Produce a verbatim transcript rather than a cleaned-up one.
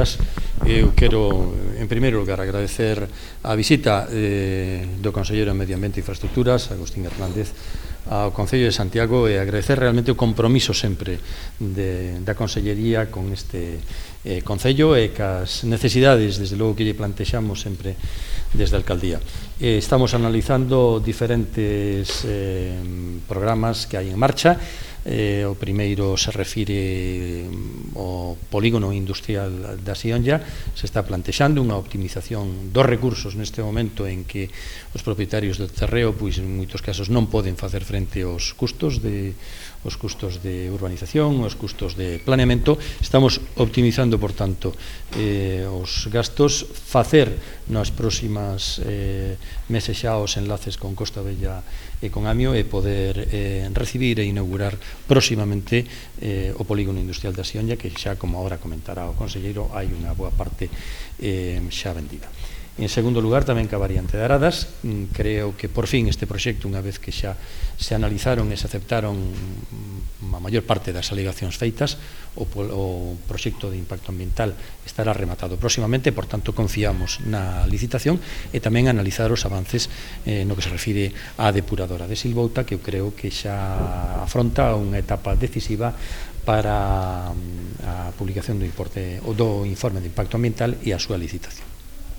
Eu quero, en primeiro lugar, agradecer a visita eh, do Conselleiro de Medio Ambiente e Infraestructuras, Agustín Hernández, ao Concello de Santiago, e agradecer realmente o compromiso sempre de, da Consellería con este eh, Concello e cas necesidades, desde logo, que lle plantexamos sempre desde a Alcaldía. Eh, estamos analizando diferentes eh, programas que hai en marcha. Eh, o primeiro se refire ao polígono industrial da Sionlla. Se está plantexando unha optimización dos recursos neste momento en que os propietarios do terreo, pois en moitos casos non poden facer frente aos custos de os custos de urbanización, os custos de planeamento. Estamos optimizando, por tanto, eh, os gastos, facer nas próximas eh, meses xa os enlaces con Costa Bella e con Amio, e poder eh, recibir e inaugurar próximamente eh, o polígono industrial da Sionlla, que xa, como agora comentará o conselleiro, hai unha boa parte eh, xa vendida. En segundo lugar, tamén ca variante de Aradas, creo que por fin este proxecto, unha vez que xa se analizaron e se aceptaron a maior parte das alegacións feitas, o, o proxecto de impacto ambiental estará rematado próximamente. Por tanto, confiamos na licitación e tamén analizar os avances eh, no que se refire á depuradora de Silvouta, que eu creo que xa afronta unha etapa decisiva para a publicación do, importe, ou do informe de impacto ambiental e a súa licitación.